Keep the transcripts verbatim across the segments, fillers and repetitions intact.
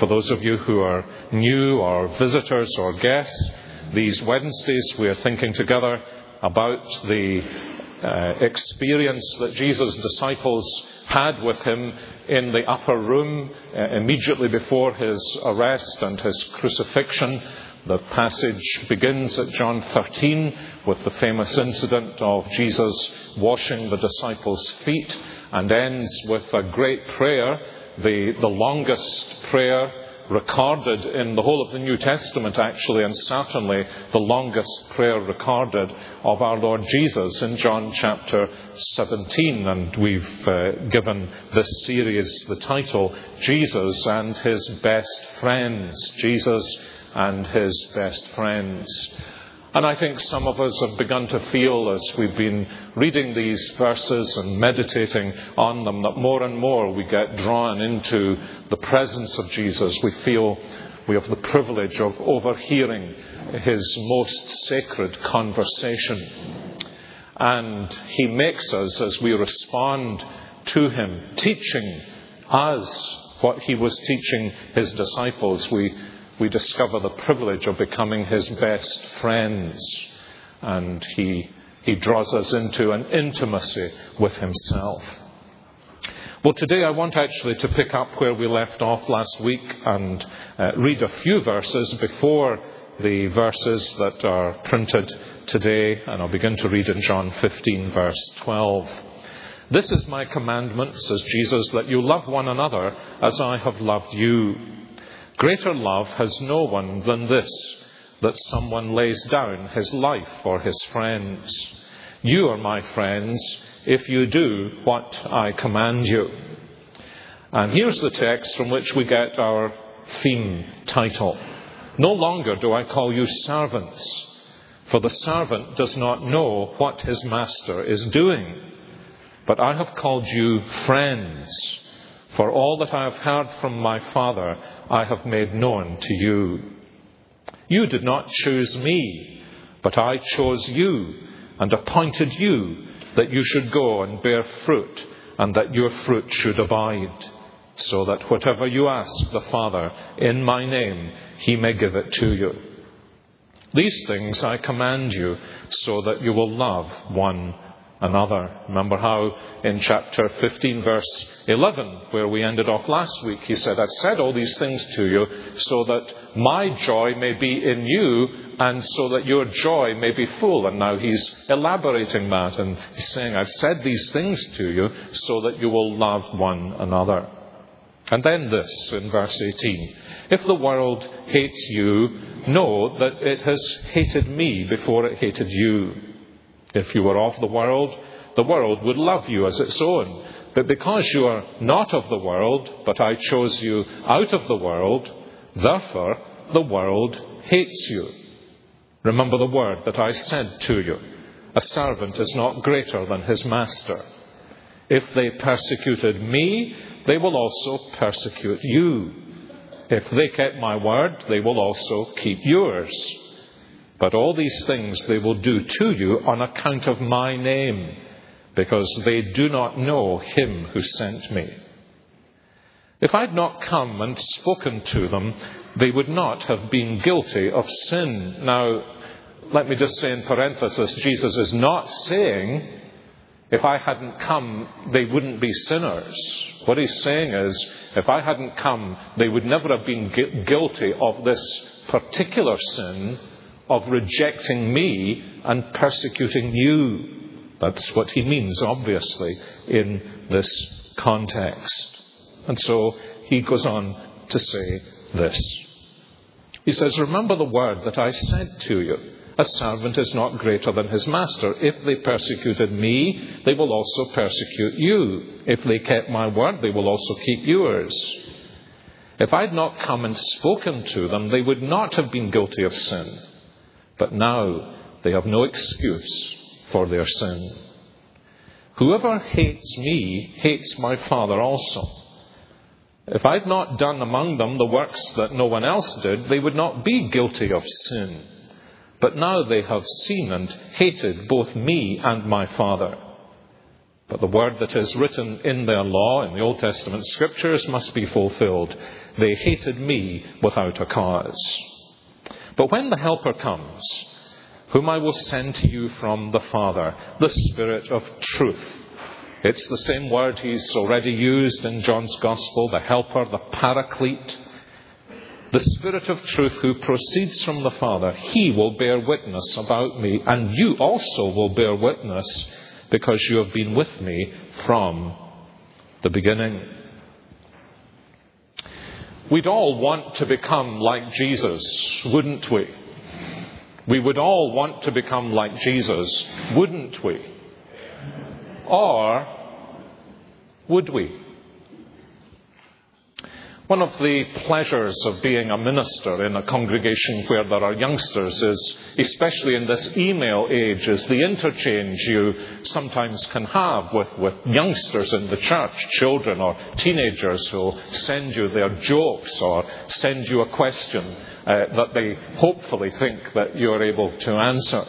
For those of you who are new or visitors or guests, these Wednesdays we are thinking together about the uh, experience that Jesus' disciples had with him in the upper room uh, immediately before his arrest and his crucifixion. The passage begins at John thirteen with the famous incident of Jesus washing the disciples' feet and ends with a great prayer, the, the longest prayer recorded in the whole of the New Testament, actually, and certainly the longest prayer recorded of our Lord Jesus in John chapter seventeen. And we've uh, given this series the title, Jesus and His Best Friends. Jesus and His Best Friends. And I think some of us have begun to feel, as we've been reading these verses and meditating on them, that more and more we get drawn into the presence of Jesus. We feel we have the privilege of overhearing His most sacred conversation. And He makes us, as we respond to Him, teaching us what He was teaching His disciples. We We discover the privilege of becoming His best friends. And He, he draws us into an intimacy with Himself. Well, today I want actually to pick up where we left off last week and uh, read a few verses before the verses that are printed today. And I'll begin to read in John fifteen, verse twelve. This is my commandment, says Jesus, that you love one another as I have loved you. Greater love has no one than this, that someone lays down his life for his friends. You are my friends if you do what I command you. And here's the text from which we get our theme title. No longer do I call you servants, for the servant does not know what his master is doing. But I have called you friends. For all that I have heard from my Father, I have made known to you. You did not choose me, but I chose you and appointed you that you should go and bear fruit, and that your fruit should abide, so that whatever you ask the Father in my name, He may give it to you. These things I command you, so that you will love one another. Remember how in chapter fifteen, verse eleven, where we ended off last week, He said, I've said all these things to you so that my joy may be in you and so that your joy may be full. And now He's elaborating that and He's saying, I've said these things to you so that you will love one another. And then this in verse eighteen, if the world hates you, know that it has hated me before it hated you. If you were of the world, the world would love you as its own. But because you are not of the world, but I chose you out of the world, therefore the world hates you. Remember the word that I said to you. A servant is not greater than his master. If they persecuted me, they will also persecute you. If they kept my word, they will also keep yours. But all these things they will do to you on account of my name, because they do not know Him who sent me. If I'd not come and spoken to them, they would not have been guilty of sin. Now, let me just say in parenthesis, Jesus is not saying, if I hadn't come, they wouldn't be sinners. What He's saying is, if I hadn't come, they would never have been gu- guilty of this particular sin of rejecting me and persecuting you. That's what He means, obviously, in this context. And so He goes on to say this. He says, remember the word that I said to you. A servant is not greater than his master. If they persecuted me, they will also persecute you. If they kept my word, they will also keep yours. If I had not come and spoken to them, they would not have been guilty of sin. But now they have no excuse for their sin. Whoever hates me hates my Father also. If I had not done among them the works that no one else did, they would not be guilty of sin. But now they have seen and hated both me and my Father. But the word that is written in their law, in the Old Testament scriptures, must be fulfilled. They hated me without a cause. But when the Helper comes, whom I will send to you from the Father, the Spirit of truth. It's the same word he's already used in John's Gospel, the Helper, the Paraclete. The Spirit of truth who proceeds from the Father, he will bear witness about me, and you also will bear witness because you have been with me from the beginning. We'd all want to become like Jesus, wouldn't we? We would all want to become like Jesus, wouldn't we? Or would we? One of the pleasures of being a minister in a congregation where there are youngsters is, especially in this email age, is the interchange you sometimes can have with, with youngsters in the church, children or teenagers who'll send you their jokes or send you a question uh, that they hopefully think that you're able to answer.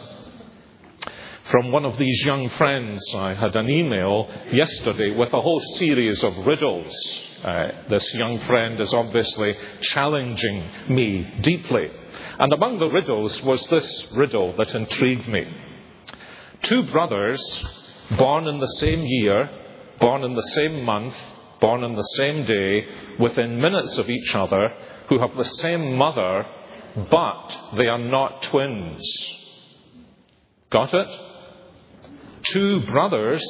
From one of these young friends, I had an email yesterday with a whole series of riddles. Uh, this young friend is obviously challenging me deeply. And among the riddles was this riddle that intrigued me. Two brothers, born in the same year, born in the same month, born on the same day, within minutes of each other, who have the same mother, but they are not twins. Got it? Two brothers,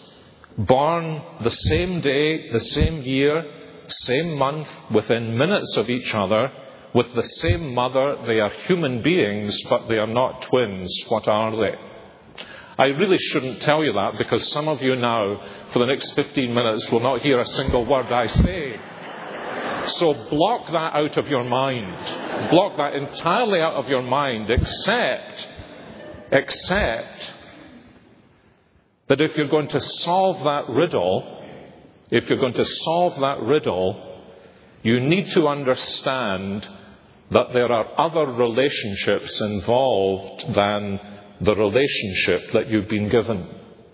born the same day, the same year, same month, within minutes of each other, with the same mother. They are human beings, but they are not twins. What are they? I really shouldn't tell you that, because some of you now, for the next fifteen minutes, will not hear a single word I say. So block that out of your mind. Block that entirely out of your mind, except, except, that if you're going to solve that riddle, if you're going to solve that riddle, you need to understand that there are other relationships involved than the relationship that you've been given.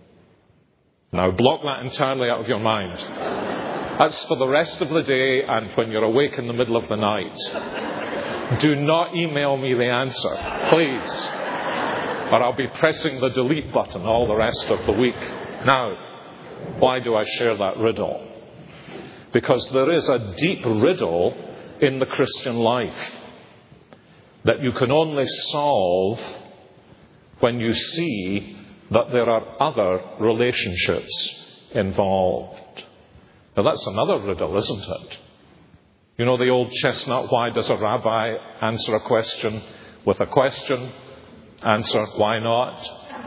Now, block that entirely out of your mind. That's for the rest of the day and when you're awake in the middle of the night. Do not email me the answer, please. Or I'll be pressing the delete button all the rest of the week. Now, why do I share that riddle? Because there is a deep riddle in the Christian life that you can only solve when you see that there are other relationships involved. Now, that's another riddle, isn't it? You know the old chestnut, why does a rabbi answer a question with a question? Answer, why not?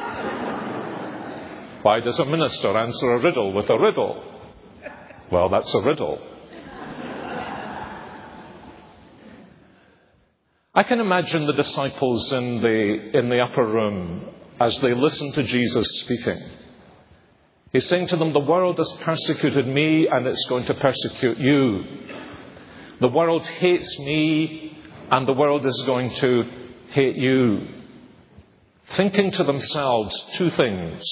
Why does a minister answer a riddle with a riddle? Well, that's a riddle. I can imagine the disciples in the, in the upper room as they listen to Jesus speaking. He's saying to them, the world has persecuted me and it's going to persecute you. The world hates me and the world is going to hate you. Thinking to themselves two things.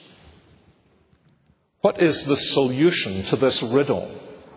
What is the solution to this riddle?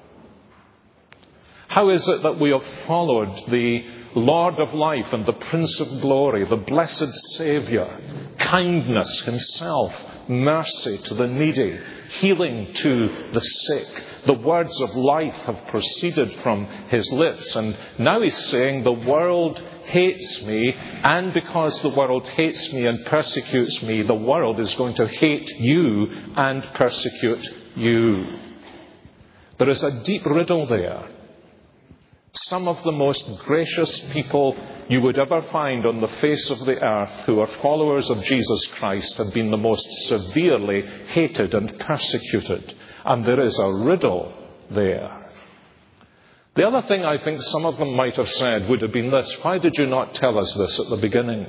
How is it that we have followed the Lord of life and the Prince of glory, the blessed Saviour, kindness himself, mercy to the needy, healing to the sick? The words of life have proceeded from his lips, and now he's saying the world hates me, and because the world hates me and persecutes me, the world is going to hate you and persecute you. There is a deep riddle there. Some of the most gracious people you would ever find on the face of the earth who are followers of Jesus Christ have been the most severely hated and persecuted. And there is a riddle there. The other thing I think some of them might have said would have been this: why did you not tell us this at the beginning?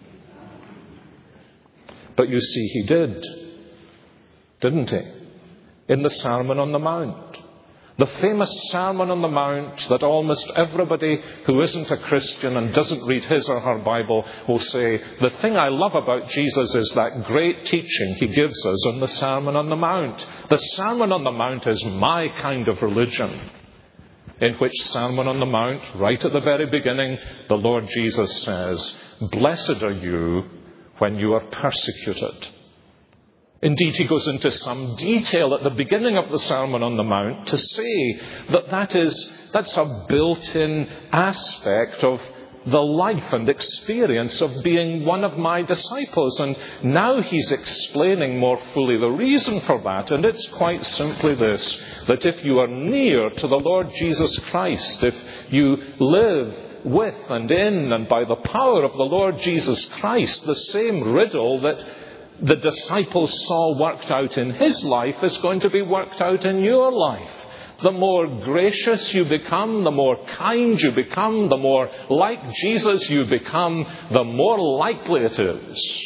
But you see, he did, didn't he? In the Sermon on the Mount. The famous Sermon on the Mount that almost everybody who isn't a Christian and doesn't read his or her Bible will say, the thing I love about Jesus is that great teaching he gives us on the Sermon on the Mount. The Sermon on the Mount is my kind of religion. In which Sermon on the Mount, right at the very beginning, the Lord Jesus says, blessed are you when you are persecuted. Indeed, he goes into some detail at the beginning of the Sermon on the Mount to say that, that is, that's a built-in aspect of the life and experience of being one of my disciples. And now he's explaining more fully the reason for that. And it's quite simply this, that if you are near to the Lord Jesus Christ, if you live with and in and by the power of the Lord Jesus Christ, the same riddle that the disciples saw worked out in his life is going to be worked out in your life. The more gracious you become, the more kind you become, the more like Jesus you become, the more likely it is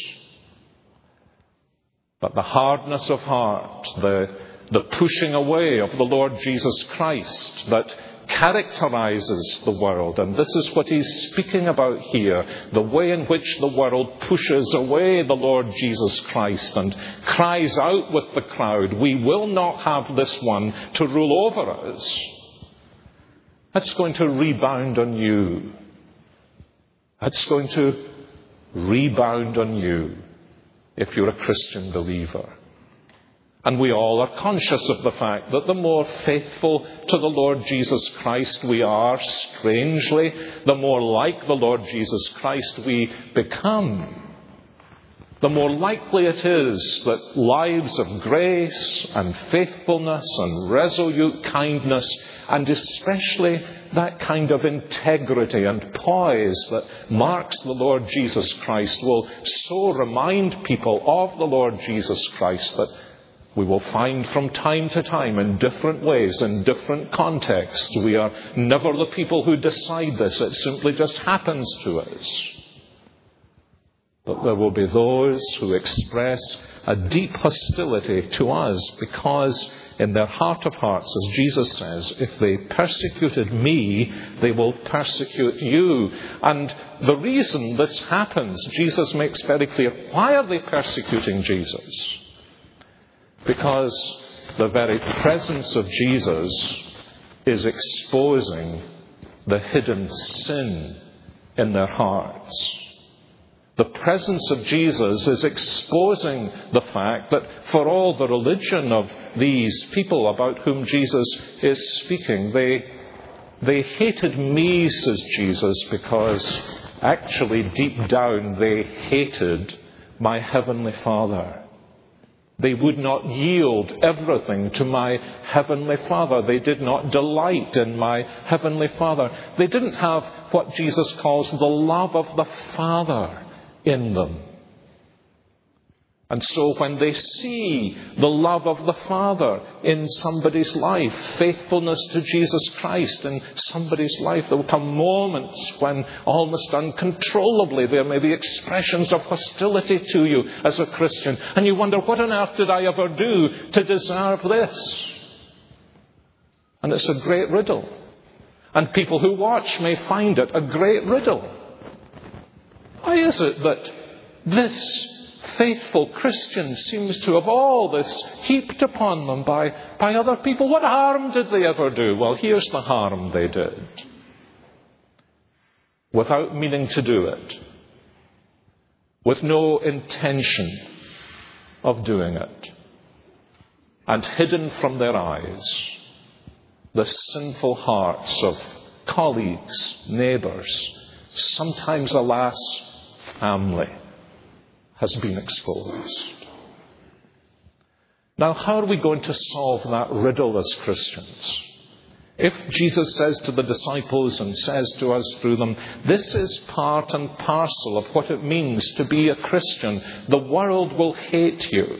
that the hardness of heart, the, the pushing away of the Lord Jesus Christ that characterizes the world, and this is what he's speaking about here, the way in which the world pushes away the Lord Jesus Christ and cries out with the crowd, we will not have this one to rule over us. That's going to rebound on you. That's going to rebound on you if you're a Christian believer. And we all are conscious of the fact that the more faithful to the Lord Jesus Christ we are, strangely, the more like the Lord Jesus Christ we become, the more likely it is that lives of grace and faithfulness and resolute kindness, and especially that kind of integrity and poise that marks the Lord Jesus Christ, will so remind people of the Lord Jesus Christ that we will find from time to time in different ways, in different contexts. We are never the people who decide this. It simply just happens to us. But there will be those who express a deep hostility to us because in their heart of hearts, as Jesus says, if they persecuted me, they will persecute you. And the reason this happens, Jesus makes very clear. Why are they persecuting Jesus? Because the very presence of Jesus is exposing the hidden sin in their hearts. The presence of Jesus is exposing the fact that for all the religion of these people about whom Jesus is speaking, they, they hated me, says Jesus, because actually deep down they hated my heavenly Father. They would not yield everything to my heavenly Father. They did not delight in my heavenly Father. They didn't have what Jesus calls the love of the Father in them. And so when they see the love of the Father in somebody's life, faithfulness to Jesus Christ in somebody's life, there will come moments when almost uncontrollably there may be expressions of hostility to you as a Christian. And you wonder, what on earth did I ever do to deserve this? And it's a great riddle. And people who watch may find it a great riddle. Why is it that this faithful Christian seems to have all this heaped upon them by, by other people? What harm did they ever do? Well, here's the harm they did. Without meaning to do it. With no intention of doing it. And hidden from their eyes, the sinful hearts of colleagues, neighbours, sometimes, alas, family, has been exposed. Now, how are we going to solve that riddle as Christians? If Jesus says to the disciples and says to us through them, this is part and parcel of what it means to be a Christian. The world will hate you.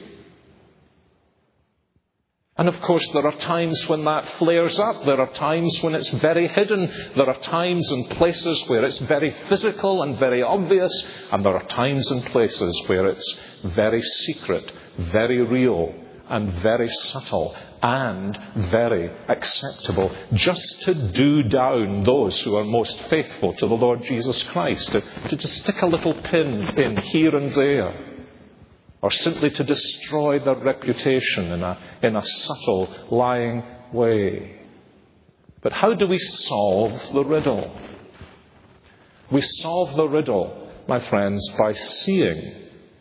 And of course, there are times when that flares up. There are times when it's very hidden. There are times and places where it's very physical and very obvious. And there are times and places where it's very secret, very real, and very subtle. and very acceptable, just to do down those who are most faithful to the Lord Jesus Christ, to, to just stick a little pin in here and there, or simply to destroy their reputation in a, in a subtle, lying way. But how do we solve the riddle? We solve the riddle, my friends, by seeing.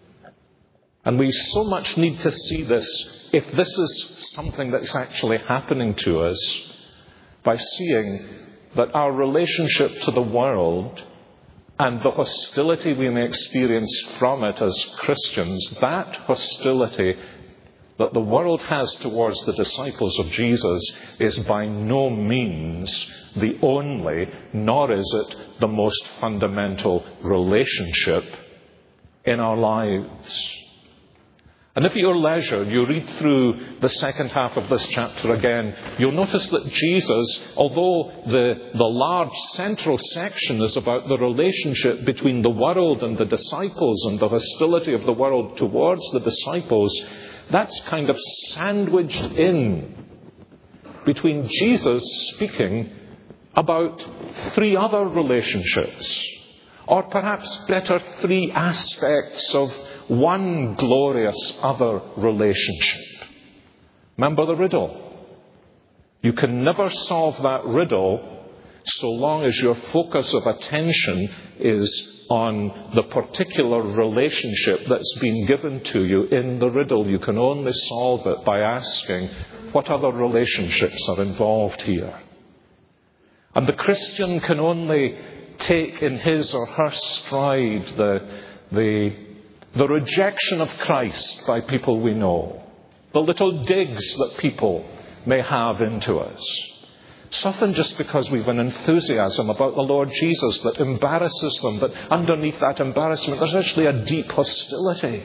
And we so much need to see this, if this is something that's actually happening to us, by seeing that our relationship to the world and the hostility we may experience from it as Christians, that hostility that the world has towards the disciples of Jesus is by no means the only, nor is it the most fundamental relationship in our lives. And if at your leisure you read through the second half of this chapter again, you'll notice that Jesus, although the, the large central section is about the relationship between the world and the disciples and the hostility of the world towards the disciples, that's kind of sandwiched in between Jesus speaking about three other relationships, or perhaps better, three aspects of one glorious other relationship. Remember the riddle. You can never solve that riddle so long as your focus of attention is on the particular relationship that's been given to you in the riddle. You can only solve it by asking, what other relationships are involved here? And the Christian can only take in his or her stride the, the, the rejection of Christ by people we know, the little digs that people may have into us. It's often just because we've an enthusiasm about the Lord Jesus that embarrasses them, but underneath that embarrassment there's actually a deep hostility.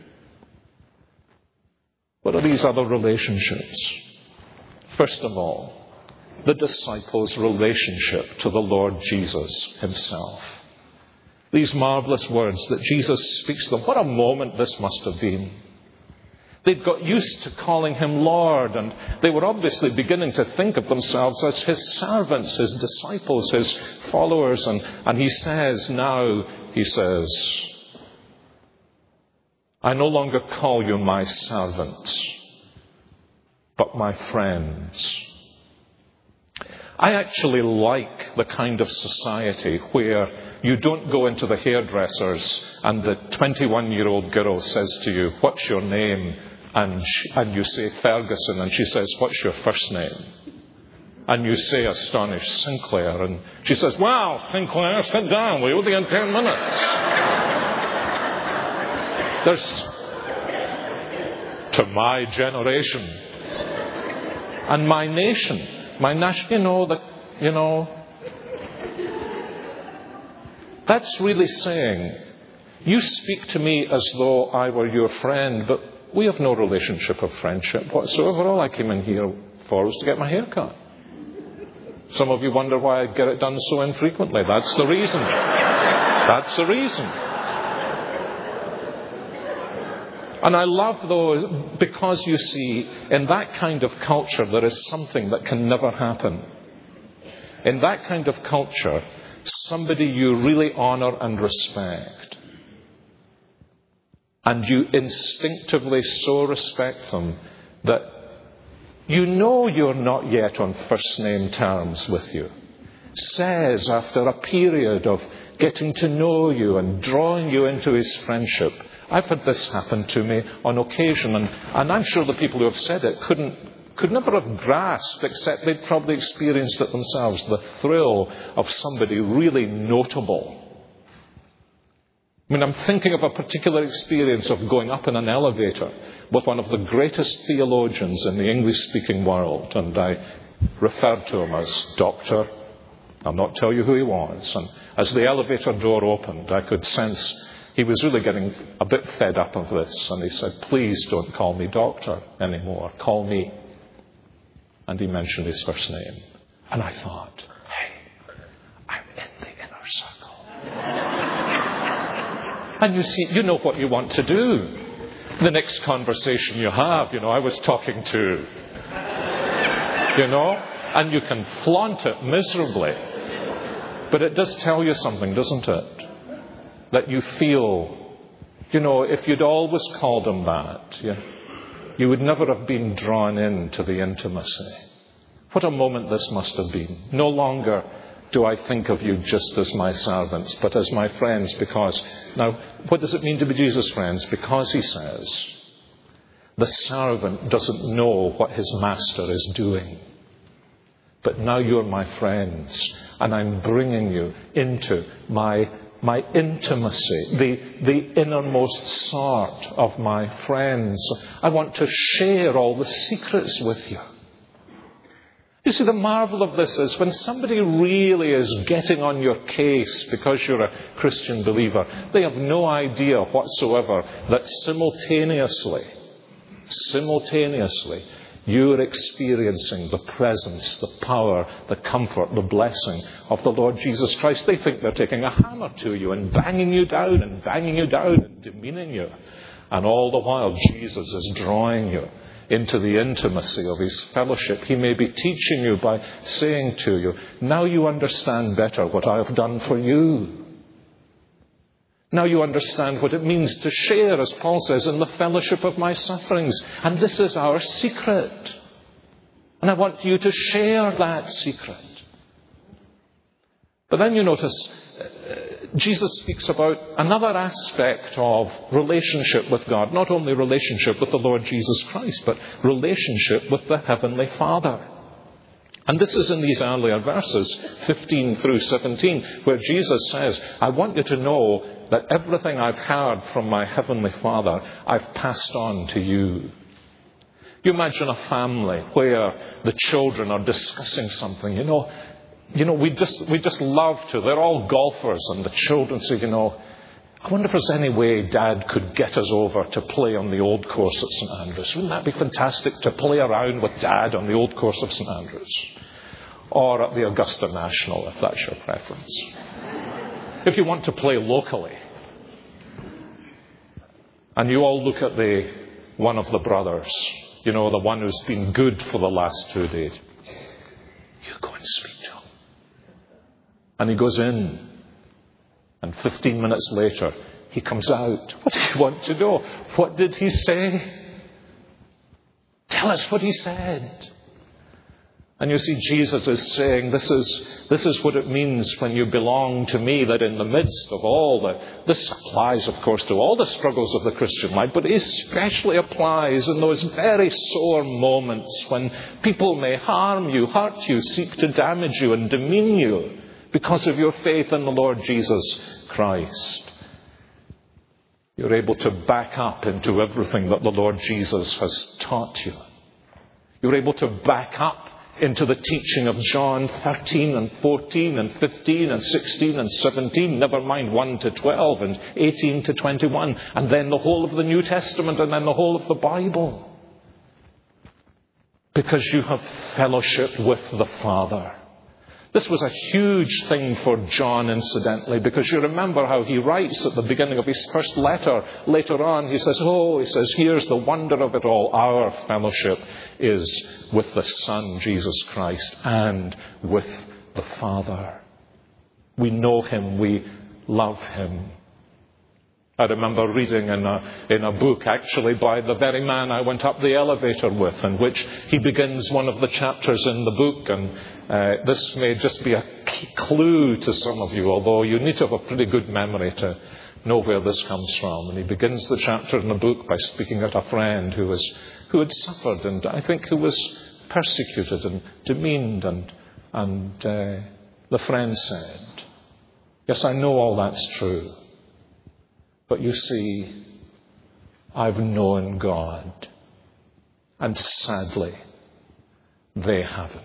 What are these other relationships? First of all, the disciples' relationship to the Lord Jesus himself. These marvelous words that Jesus speaks to them. What a moment this must have been. They'd got used to calling him Lord, and they were obviously beginning to think of themselves as his servants, his disciples, his followers. And, and he says now, he says, I no longer call you my servants, but my friends. I actually like the kind of society where you don't go into the hairdressers and the twenty-one-year-old girl says to you, what's your name? And, she, and you say Ferguson, and she says, what's your first name? And you say, astonished, Sinclair. And she says, well, Sinclair, sit down. We'll be in ten minutes. There's, to my generation and my nation, my nation, you know, the, you know, that's really saying, you speak to me as though I were your friend, but we have no relationship of friendship whatsoever. All I came in here for was to get my hair cut. Some of you wonder why I get it done so infrequently. That's the reason. That's the reason. And I love those because, you see, in that kind of culture there is something that can never happen. In that kind of culture, somebody you really honour and respect, and you instinctively so respect them that you know you're not yet on first name terms with you, says after a period of getting to know you and drawing you into his friendship. I've had this happen to me on occasion, and, and I'm sure the people who have said it couldn't, could never have grasped, except they'd probably experienced it themselves, the thrill of somebody really notable. I mean, I'm thinking of a particular experience of going up in an elevator with one of the greatest theologians in the English-speaking world, and I referred to him as Doctor. I'll not tell you who he was. And as the elevator door opened, I could sense he was really getting a bit fed up of this, and he said, please don't call me Doctor anymore. Call me. And he mentioned his first name. And I thought, hey, I'm in the inner circle. And you see, you know what you want to do. The next conversation you have, you know, I was talking to you know, and you can flaunt it miserably. But it does tell you something, doesn't it? That you feel, you know, if you'd always called him that, yeah, you would never have been drawn into the intimacy. What a moment this must have been. No longer do I think of you just as my servants, but as my friends, because, now, what does it mean to be Jesus' friends? Because he says, the servant doesn't know what his master is doing. But now you're my friends, and I'm bringing you into my, my intimacy, the, the innermost sort of my friends. I want to share all the secrets with you. You see, the marvel of this is when somebody really is getting on your case because you're a Christian believer, they have no idea whatsoever that simultaneously, simultaneously, you're experiencing the presence, the power, the comfort, the blessing of the Lord Jesus Christ. They think they're taking a hammer to you and banging you down and banging you down and demeaning you. And all the while, Jesus is drawing you into the intimacy of his fellowship. He may be teaching you by saying to you, now you understand better what I have done for you. Now you understand what it means to share, as Paul says, in the fellowship of my sufferings. And this is our secret. And I want you to share that secret. But then you notice, uh, Jesus speaks about another aspect of relationship with God. Not only relationship with the Lord Jesus Christ, but relationship with the Heavenly Father. And this is in these earlier verses, fifteen through seventeen, where Jesus says, I want you to know that everything I've heard from my Heavenly Father, I've passed on to you. You imagine a family where the children are discussing something, you know, you know, we just, we just love to. They're all golfers, and the children say, you know, I wonder if there's any way Dad could get us over to play on the old course at St Andrews. Wouldn't that be fantastic to play around with Dad on the old course of St Andrews? Or at the Augusta National, if that's your preference. If you want to play locally. And you all look at the one of the brothers, you know, the one who's been good for the last two days. You go and speak to him. And he goes in. And fifteen minutes later, he comes out. What do you want to know? What did he say? Tell us what he said. And you see, Jesus is saying, this is, this is what it means when you belong to me, that in the midst of all the, this applies, of course, to all the struggles of the Christian life, but it especially applies in those very sore moments when people may harm you, hurt you, seek to damage you and demean you because of your faith in the Lord Jesus Christ. You're able to back up into everything that the Lord Jesus has taught you. You're able to back up into the teaching of John thirteen and fourteen and fifteen and sixteen and seventeen, never mind one to twelve and eighteen to twenty-one, and then the whole of the New Testament and then the whole of the Bible. Because you have fellowship with the Father. This was a huge thing for John, incidentally, because you remember how he writes at the beginning of his first letter. Later on, he says, oh, he says, here's the wonder of it all. Our fellowship is with the Son, Jesus Christ, and with the Father. We know him. We love him. I remember reading in a, in a book, actually, by the very man I went up the elevator with, in which he begins one of the chapters in the book. And uh, this may just be a clue to some of you, although you need to have a pretty good memory to know where this comes from. And he begins the chapter in the book by speaking at a friend who was who had suffered, and I think who was persecuted and demeaned. And, and uh, the friend said, yes, I know all that's true. But you see, I've known God. And sadly, they haven't.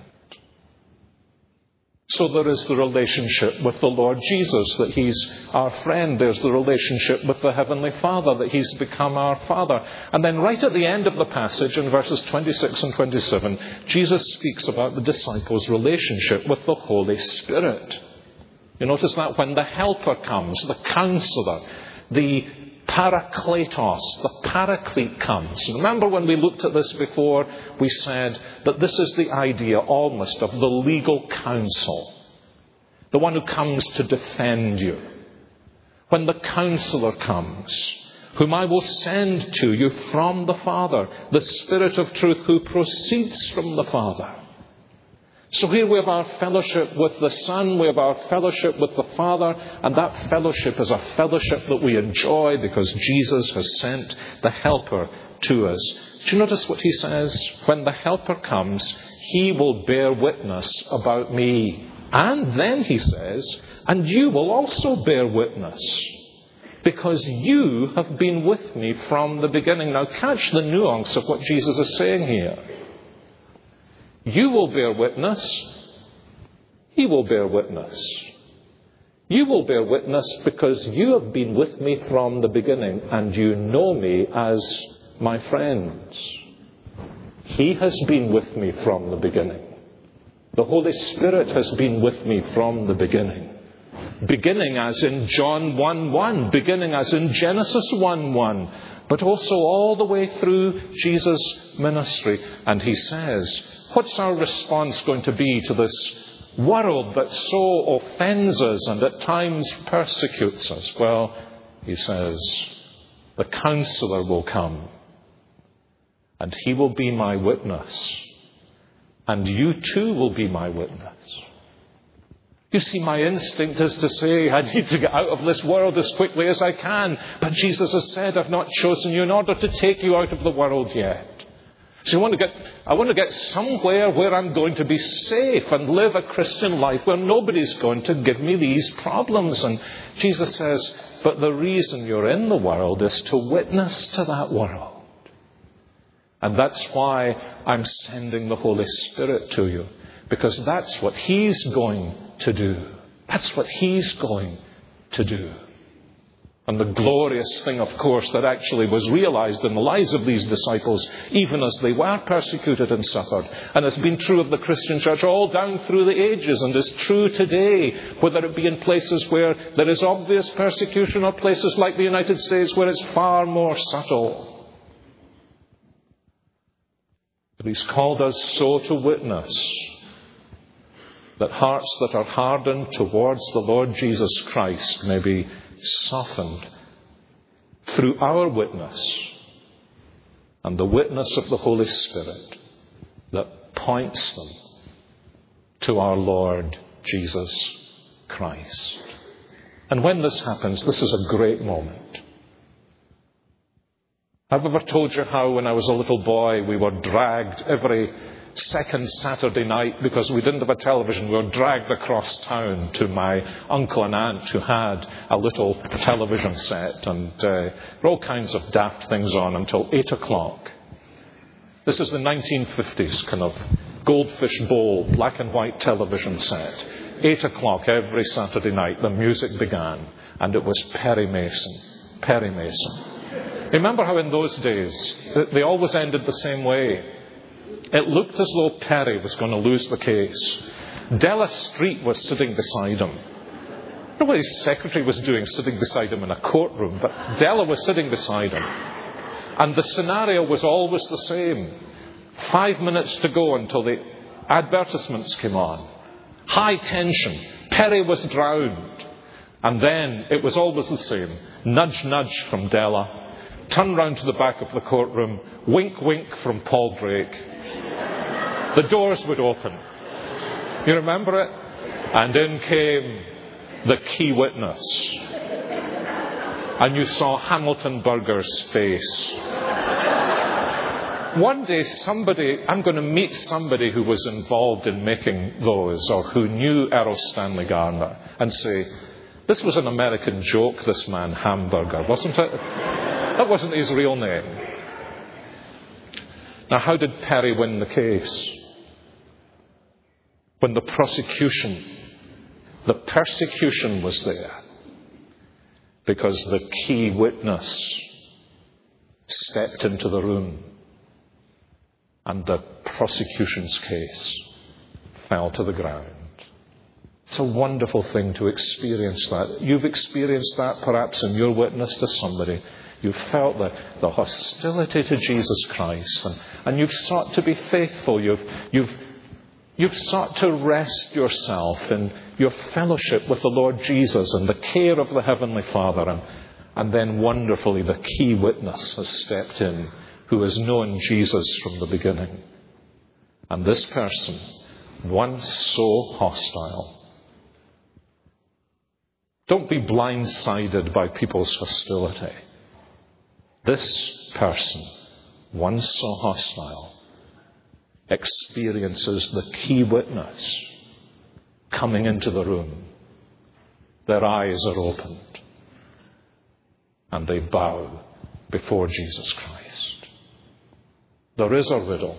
So there is the relationship with the Lord Jesus, that he's our friend. There's the relationship with the Heavenly Father, that he's become our Father. And then right at the end of the passage, in verses twenty-six and twenty-seven, Jesus speaks about the disciples' relationship with the Holy Spirit. You notice that when the Helper comes, the Counselor, the Parakletos, the Paraclete comes. Remember when we looked at this before, we said that this is the idea almost of the legal counsel. The one who comes to defend you. When the counselor comes, whom I will send to you from the Father, the Spirit of truth who proceeds from the Father. So here we have our fellowship with the Son, we have our fellowship with the Father, and that fellowship is a fellowship that we enjoy because Jesus has sent the Helper to us. Do you notice what he says? When the Helper comes, he will bear witness about me. And then he says, and you will also bear witness, because you have been with me from the beginning. Now catch the nuance of what Jesus is saying here. You will bear witness. He will bear witness. You will bear witness because you have been with me from the beginning and you know me as my friends. He has been with me from the beginning. The Holy Spirit has been with me from the beginning. Beginning as in John one one, beginning as in Genesis one one, but also all the way through Jesus' ministry. And he says, what's our response going to be to this world that so offends us and at times persecutes us? Well, he says, the counselor will come and he will be my witness. And you too will be my witness. You see, my instinct is to say, I need to get out of this world as quickly as I can. But Jesus has said, I've not chosen you in order to take you out of the world yet. So I want to get, I want to get somewhere where I'm going to be safe and live a Christian life where nobody's going to give me these problems. And Jesus says, but the reason you're in the world is to witness to that world. And that's why I'm sending the Holy Spirit to you. Because that's what He's going to do. That's what He's going to do. And the glorious thing, of course, that actually was realized in the lives of these disciples, even as they were persecuted and suffered, and has been true of the Christian church all down through the ages, and is true today, whether it be in places where there is obvious persecution or places like the United States where it's far more subtle. But He's called us so to witness that hearts that are hardened towards the Lord Jesus Christ may be softened through our witness and the witness of the Holy Spirit that points them to our Lord Jesus Christ. And when this happens, this is a great moment. I've ever told you how when I was a little boy we were dragged every second Saturday night, because we didn't have a television, we were dragged across town to my uncle and aunt who had a little television set, and uh, there were all kinds of daft things on until eight o'clock. This is the nineteen fifties kind of goldfish bowl, black and white television set. Eight o'clock every Saturday night the music began, and it was Perry Mason. Perry Mason. Remember how in those days they always ended the same way. It looked as though Perry was going to lose the case. Della Street was sitting beside him. I don't know what his secretary was doing sitting beside him in a courtroom, but Della was sitting beside him. And the scenario was always the same. Five minutes to go until the advertisements came on. High tension. Perry was drowned. And then it was always the same. Nudge, nudge from Della. Turn round to the back of the courtroom. Wink, wink from Paul Drake. The doors would open. You remember it? And in came the key witness. And you saw Hamilton Burger's face. One day somebody, I'm going to meet somebody who was involved in making those, or who knew Errol Stanley Garner, and say, this was an American joke, this man, Hamburger, wasn't it? That wasn't his real name. Now, how did Perry win the case? When the prosecution, the persecution was there, because the key witness stepped into the room and the prosecution's case fell to the ground. It's a wonderful thing to experience that. You've experienced that perhaps in your witness to somebody. You've felt the, the hostility to Jesus Christ, and, and you've sought to be faithful. You've, you've, you've sought to rest yourself in your fellowship with the Lord Jesus and the care of the Heavenly Father. And, and then wonderfully, the key witness has stepped in who has known Jesus from the beginning. And this person, once so hostile, don't be blindsided by people's hostility. This person, once so hostile, experiences the key witness coming into the room. Their eyes are opened and they bow before Jesus Christ. There is a riddle,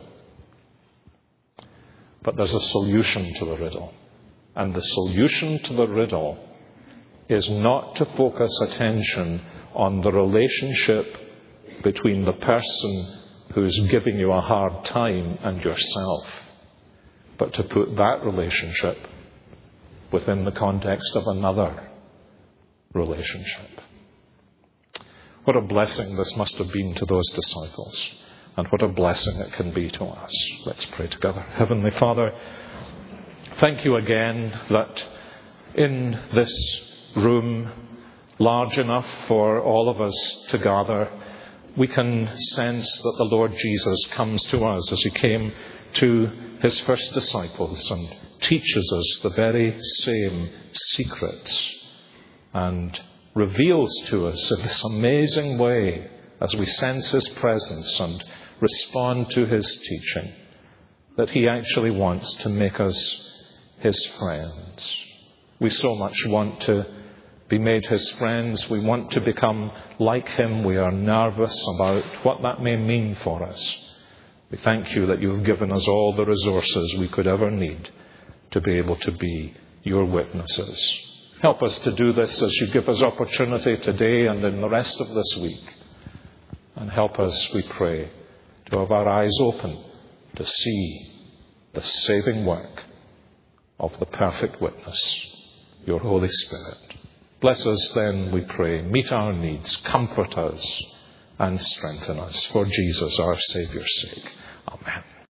but there's a solution to the riddle. And the solution to the riddle is not to focus attention on the relationship between the person who's giving you a hard time and yourself, but to put that relationship within the context of another relationship. What a blessing this must have been to those disciples, and what a blessing it can be to us. Let's pray together. Heavenly Father, thank you again that in this room, large enough for all of us to gather, we can sense that the Lord Jesus comes to us as he came to his first disciples and teaches us the very same secrets and reveals to us in this amazing way as we sense his presence and respond to his teaching that he actually wants to make us his friends. We so much want to be made his friends. We want to become like him. We are nervous about what that may mean for us. We thank you that you've given us all the resources we could ever need to be able to be your witnesses. Help us to do this as you give us opportunity today and in the rest of this week. And help us, we pray, to have our eyes open to see the saving work of the perfect witness, your Holy Spirit. Bless us then, we pray. Meet our needs, comfort us, and strengthen us for Jesus, our Saviour's sake.